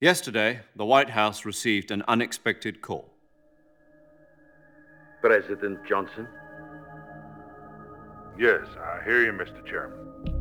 Yesterday, the White House received an unexpected call. President Johnson? Yes, I hear you, Mr. Chairman.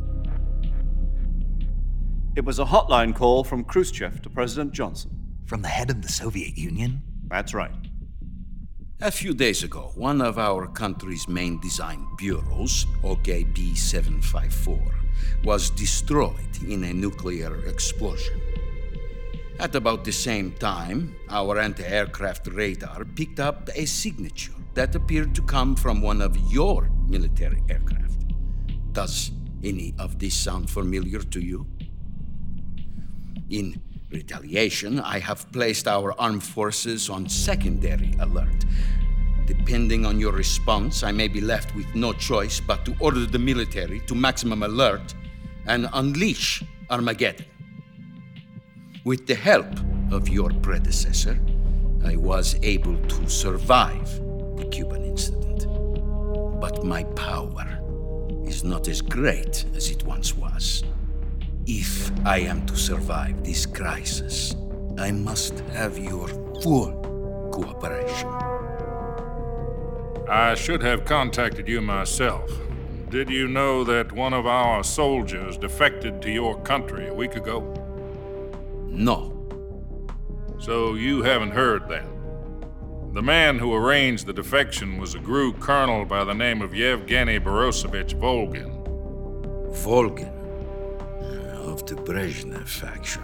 It was a hotline call from Khrushchev to President Johnson. From the head of the Soviet Union? That's right. A few days ago, one of our country's main design bureaus, OKB 754, was destroyed in a nuclear explosion. At about the same time, our anti-aircraft radar picked up a signature that appeared to come from one of your military aircraft. Does any of this sound familiar to you? In retaliation, I have placed our armed forces on secondary alert. Depending on your response, I may be left with no choice but to order the military to maximum alert and unleash Armageddon. With the help of your predecessor, I was able to survive the Cuban incident. But my power is not as great as it once was. If I am to survive this crisis, I must have your full cooperation. I should have contacted you myself. Did you know that one of our soldiers defected to your country a week ago? No. So you haven't heard then. The man who arranged the defection was a GRU colonel by the name of Yevgeny Borisovich Volgin. Volgin, of the Brezhnev faction.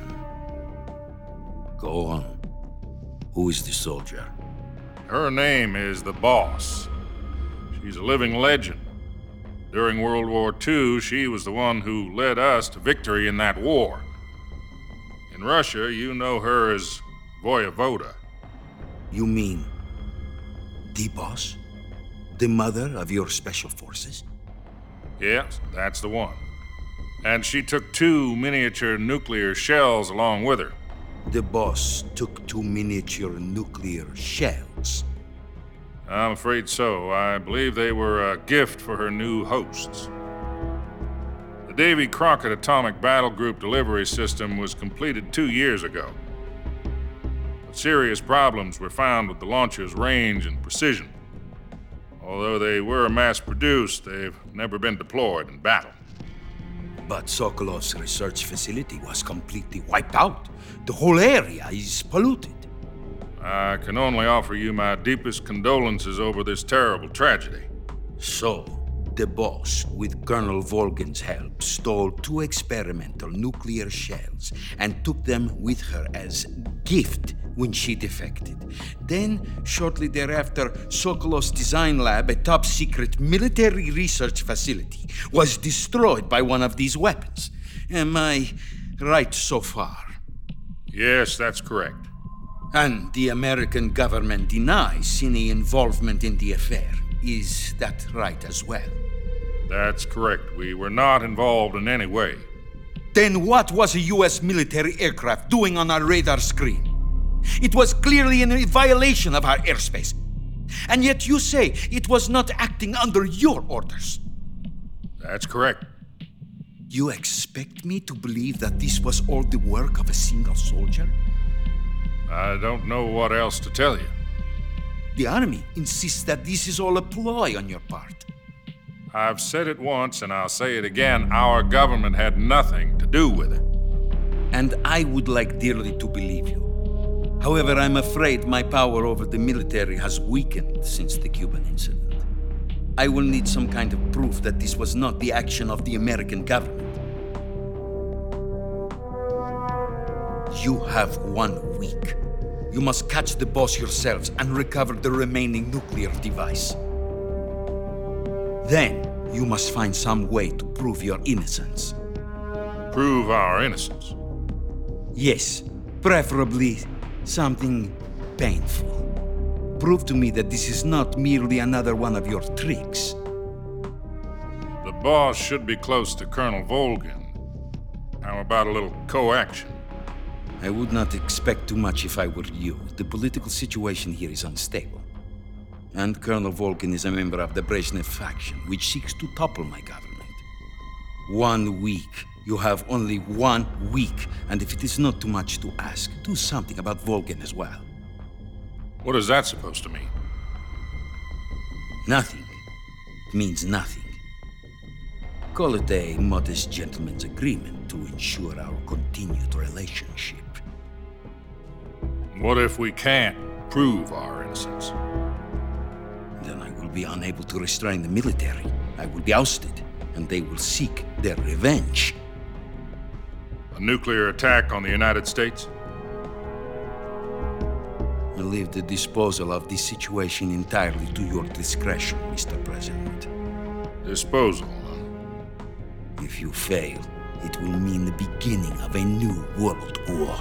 Go on. Who is the soldier? Her name is the Boss. She's a living legend. During World War II, she was the one who led us to victory in that war. In Russia, you know her as Voyevoda. You mean the boss? The mother of your special forces? Yes, that's the one. And she took 2 miniature nuclear shells along with her. The boss took 2 miniature nuclear shells. I'm afraid so. I believe they were a gift for her new hosts. The Davy Crockett Atomic Battle Group delivery system was completed 2 years ago. But serious problems were found with the launcher's range and precision. Although they were mass-produced, they've never been deployed in battle. But Sokolov's research facility was completely wiped out. The whole area is polluted. I can only offer you my deepest condolences over this terrible tragedy. So, the boss, with Colonel Volgin's help, stole 2 experimental nuclear shells and took them with her as gift when she defected. Then, shortly thereafter, Sokolov's design lab, a top-secret military research facility, was destroyed by one of these weapons. Am I right so far? Yes, that's correct. And the American government denies any involvement in the affair. Is that right as well? That's correct. We were not involved in any way. Then what was a U.S. military aircraft doing on our radar screen? It was clearly in violation of our airspace. And yet you say it was not acting under your orders. That's correct. You expect me to believe that this was all the work of a single soldier? I don't know what else to tell you. The army insists that this is all a ploy on your part. I've said it once and I'll say it again. Our government had nothing to do with it. And I would like dearly to believe you. However, I'm afraid my power over the military has weakened since the Cuban incident. I will need some kind of proof that this was not the action of the American government. You have 1 week. You must catch the boss yourselves and recover the remaining nuclear device. Then, you must find some way to prove your innocence. Prove our innocence. Yes, preferably something painful. Prove to me that this is not merely another one of your tricks. The boss should be close to Colonel Volgin. How about a little coaction? I would not expect too much if I were you. The political situation here is unstable. And Colonel Volgin is a member of the Brezhnev faction, which seeks to topple my government. 1 week You have only 1 week, and if it is not too much to ask, do something about Volgin as well. What is that supposed to mean? Nothing. It means nothing. Call it a modest gentleman's agreement to ensure our continued relationship. What if we can't prove our innocence? Then I will be unable to restrain the military. I will be ousted, and they will seek their revenge. A nuclear attack on the United States? I leave the disposal of this situation entirely to your discretion, Mr. President. Disposal, huh? If you fail, it will mean the beginning of a new world war.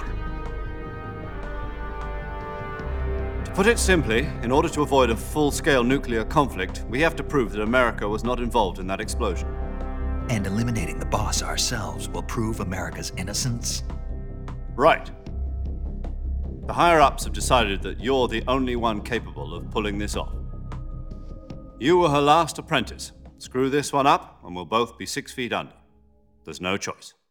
To put it simply, in order to avoid a full-scale nuclear conflict, we have to prove that America was not involved in that explosion. And eliminating the boss ourselves will prove America's innocence? Right. The higher-ups have decided that you're the only one capable of pulling this off. You were her last apprentice. Screw this one up, and we'll both be 6 feet under. There's no choice.